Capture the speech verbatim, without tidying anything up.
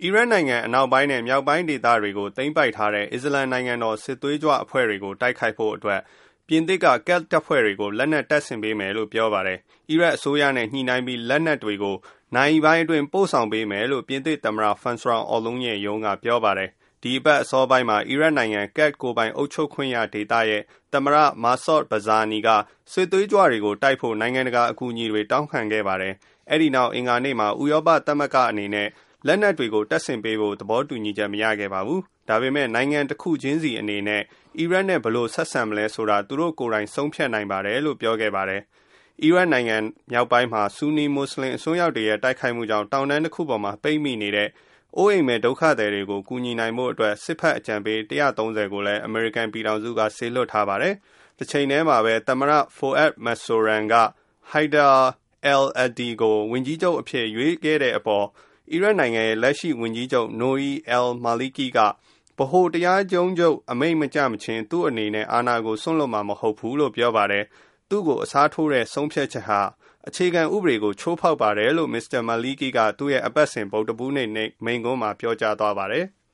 အီရတ်နိုင်ငံအနောက်ပိုင်းနဲ့မြောက်ပိုင်းဒေသတွေကိုသိမ်းပိုက်ထားတဲ့အစ္စလမ်နိုင်ငံတော်စစ်သွေးကြွအဖွဲ့တွေကိုတိုက်ခိုက်ဖို့အတွက်ပြင်သစ်ကကက်တပ်ဖွဲ့တွေကိုလက်နက်တပ်ဆင်ပေးမယ်လို့ပြောပါတယ်။အီရတ်အစိုးရနဲ့ညှိနှိုင်းပြီးလက်နက်တွေကိုနိုင်ပိုင်းအတွင်းပို့ဆောင်ပေးမယ်လို့ပြင်သစ်သမ္မတဖန်ဆရာအော်လုံရဲ့ရုံးကပြောပါတယ်။ဒီအပတ်အစောပိုင်းမှာအီရတ်နိုင်ငံကက်ကိုပိုင်အုပ်ချုပ်ခွင့်ရဒေသရဲ့သမ္မတမာဆော့ဘဇာနီကစစ်သွေးကြွတွေကိုတိုက်ဖို့နိုင်ငံတကာအကူအညီတွေတောင်းခံခဲ့ပါတယ်။အဲဒီနောက်အင်္ဂါနေ့မှာဥရောပသမဂ္ဂအနေနဲ့လက်နက်တွေကိုတပ်ဆင်ပေးဖို့သဘောတူညီချက်မရခဲ့ပါဘူး။ဒါပေမဲ့နိုင်ငံတစ်ခုချင်းစီအနေနဲ့အီရတ်နဲ့ဘယ်လိုဆက်ဆံမလဲဆိုတာသူတို့ကိုယ်တိုင်ဆုံးဖြတ်နိုင်ပါတယ်လို့ပြောခဲ့ပါတယ်။အီရတ်နိုင်ငံမြောက်ပိုင်းမှာဆူနီမွတ်စလင်အစွန်းရောက်တွေရဲ့တိုက်ခိုက်မှုကြောင့်တောင်တန်းတစ်ခုပေါ်မှာပိတ်မိနေတဲ့အိုးအိမ်မဲ့ဒုက္ခသည်တွေကိုကူညီနိုင်ဖို့အတွက်စစ်ဖက်အကြံပေးone hundred thirtyကိုလည်းအမေရိကန်ပြည်ထောင်စုကဆေလွှတ်ထားပါတယ်။တစ်ချိန်တည်းမှာပဲသမ္မတဖိုအက်မက်ဆိုရန်ကဟိုက်ဒါအယ်အဒီကိုဝန်ကြီးချုပ်အဖြစ်ရွေးခဲ့တဲ့အပေါ်အီရတ်နိုင်ငံရဲ့လက်ရှိဝန်ကြီးချုပ်နိုအီအယ်မာလီကီကဗဟိုတရားကျုံးချုပ်အမိန့်မကျမချင်းသူ့အနေနဲ့အာဏာကိုဆွန့်လွတ်မှာမဟုတ်ဘူးလို့ပြောပါတယ်။သူ့ကိုအစားထိုးတဲ့ဆုံးဖြတ်ချက်ဟာအခြေခံဥပဒေကိုချိုးဖောက်ပါတယ်လို့မစ္စတာမာလီကီကသူ့ရဲ့အပတ်စဉ်ဗုဒ္ဓဘူးနေ့မိန့်ခွန်းမှာပြောကြားသွားပါတယ်။